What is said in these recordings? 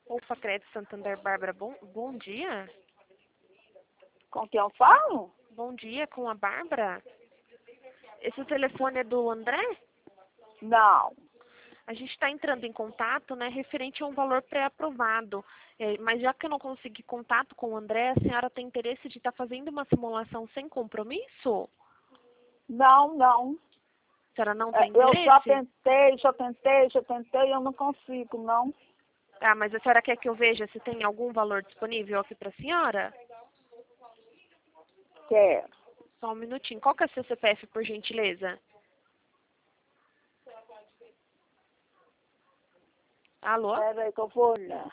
Opa, Crédito Santander, Bárbara, bom dia. Com quem eu falo? Bom dia, com a Bárbara. Esse telefone é do André? Não. A gente está entrando em contato, né, referente a um valor pré-aprovado. Mas já que eu não consegui contato com o André, a senhora tem interesse de estar fazendo uma simulação sem compromisso? Não. A senhora não tem Eu interesse? já tentei, eu não consigo, não. Ah, mas a senhora quer que eu veja se tem algum valor disponível aqui para a senhora? Quero. Só um minutinho. Qual que é o seu CPF, por gentileza? Alô? Espera aí que eu vou olhar.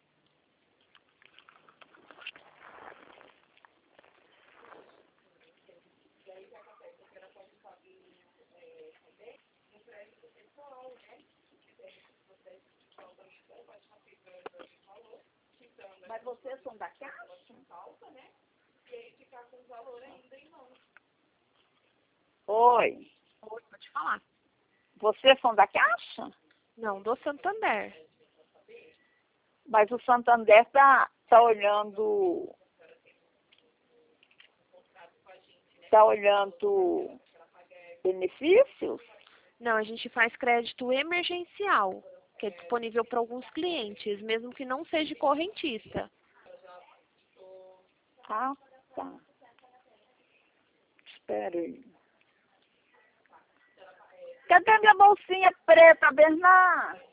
Mas vocês são da Caixa? Oi. Oi, pode falar. Vocês são da Caixa? Não, do Santander. Mas o Santander tá olhando... Tá olhando benefícios? Não, a gente faz crédito emergencial, que é disponível para alguns clientes, mesmo que não seja correntista. Ah, tá. Espera aí. Cadê minha bolsinha preta, Bernardo?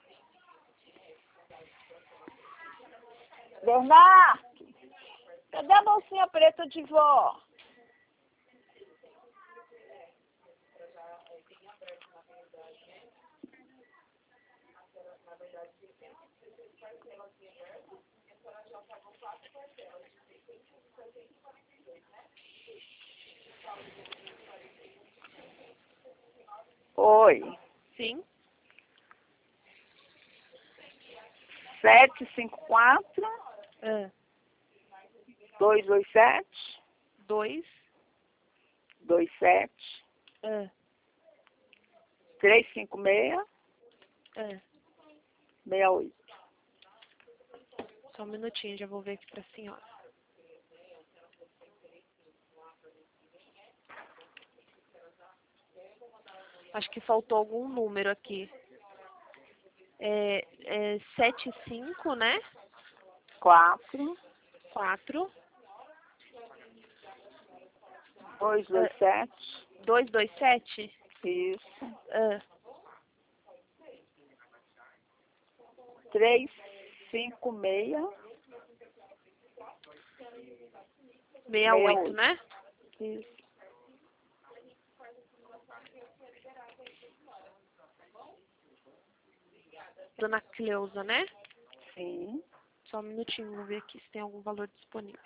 Bernardo, cadê a bolsinha preta de vó? Oi. Sim? 754 Ah, 227 2, 27 ah, 356 ah. 68. Só um minutinho, já vou ver aqui para a senhora. Acho que faltou algum número aqui. É 75, né? 4 4, 227. 227. Isso. Ah, 356 68, né? Isso. Dona Cleusa, né? Sim. Só um minutinho, vou ver aqui se tem algum valor disponível.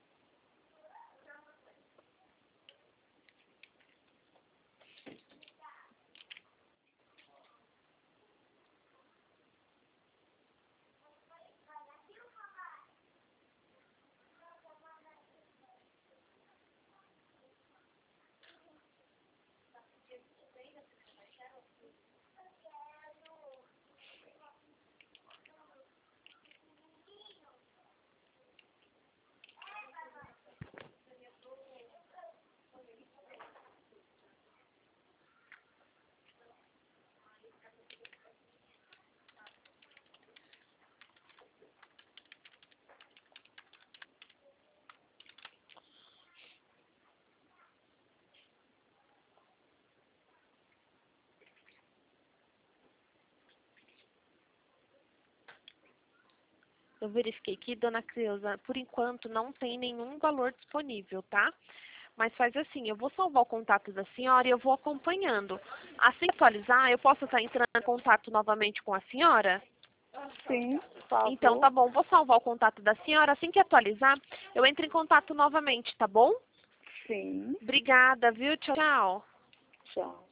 Eu verifiquei aqui, dona Cleusa, por enquanto não tem nenhum valor disponível, tá? Mas faz assim, eu vou salvar o contato da senhora e eu vou acompanhando. Assim que atualizar, eu posso estar entrando em contato novamente com a senhora? Sim, por favor. Então, tá bom, vou salvar o contato da senhora. Assim que atualizar, eu entro em contato novamente, tá bom? Sim. Obrigada, viu? Tchau, tchau. Tchau.